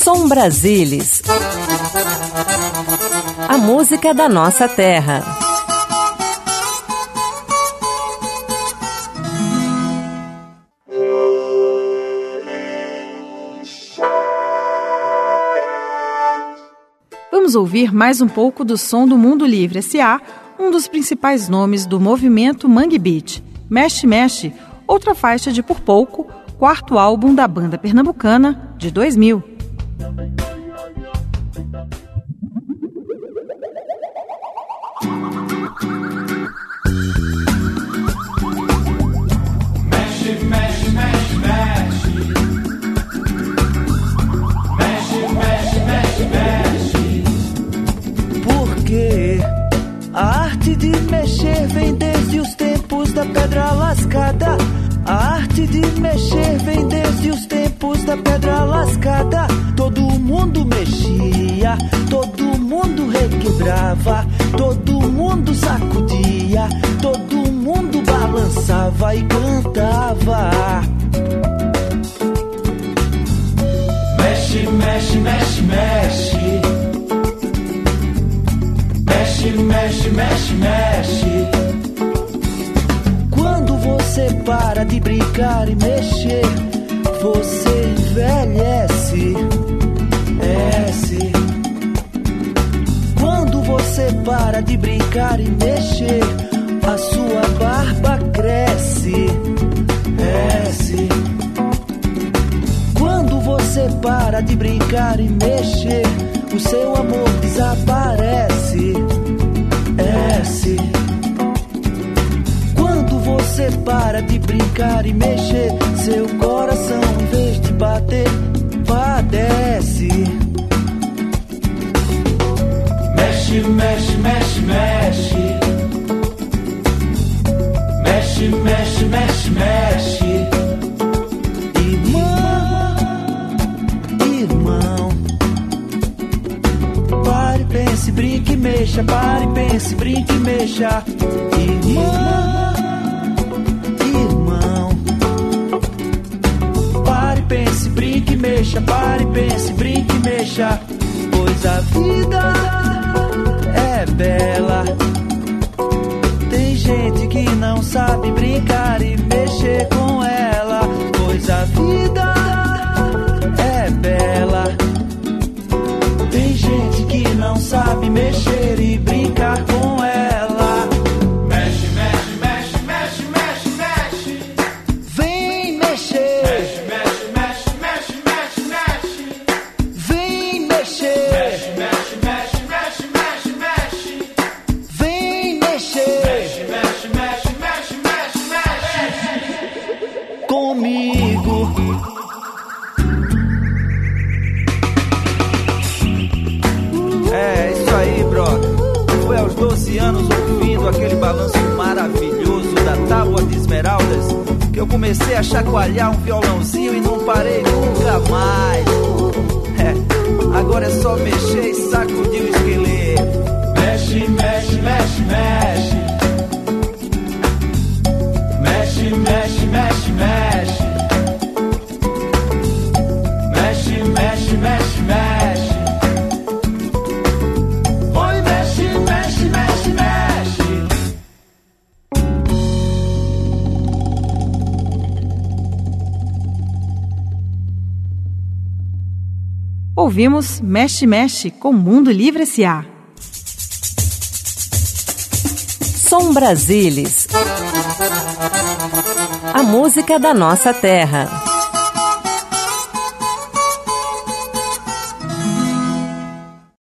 Som Brasilis, a música da nossa terra. Vamos ouvir mais um pouco do som do Mundo Livre S.A., um dos principais nomes do movimento Mangue Beat. Mexe, Mexe, outra faixa de Por Pouco, quarto álbum da banda pernambucana de 2000. Mexe, mexe, mexe, mexe. Mexe, mexe, mexe, mexe. Porque a arte de mexer vem desde os tempos da pedra lascada. A arte de mexer vem desde os tempos da pedra lascada. Todo mundo mexia, todo mundo requebrava, todo mundo sacudia, todo mundo balançava e cantava. Mexe, mexe, mexe, mexe. Mexe, mexe, mexe, mexe. Quando você para de brincar e mexer, você envelhece. Quando você para de brincar e mexer, a sua barba cresce. Quando você para de brincar e mexer, o seu amor desaparece. Quando você para de brincar e mexer, seu coração, em vez de bater, padece. Mexe, mexe, mexe, mexe. Mexe, mexe, mexe, mexe. Irmão, pare, pense, brinque e mexa. Pare, pense, brinque e mexa. Irmão, pare, pense, brinque e mexa. Pare, pense, brinque e mexa. Pois a vida é bela. Tem gente que não sabe brincar e mexer com ela. Pois a vida é bela. Tem gente que não sabe mexer e brincar com ela. Mexe, mexe, mexe, mexe, mexe, mexe. Vem mexer. Mexe, mexe, mexe, mexe, mexe, mexe. Vem mexer. Mexe, mexe, mexe, mexe, mexe, mexe. Vem mexer. Mexe, mexe, mexe, mexe, mexe, mexe. Comigo. É isso aí, brother. Foi aos 12 anos ouvindo aquele balanço maravilhoso da Tábua de Esmeraldas que eu comecei a chacoalhar um violãozinho e não parei nunca mais. Agora é só mexer e sacudir o esqueleto. Mexe, mexe, mexe, mexe. Mexe, mexe, mexe, mexe. Mexe, mexe, mexe, mexe. Oi, mexe, mexe, mexe, mexe. Ouvimos Mexe, Mexe com Mundo Livre S.A. Som Brasilis, a música da nossa terra.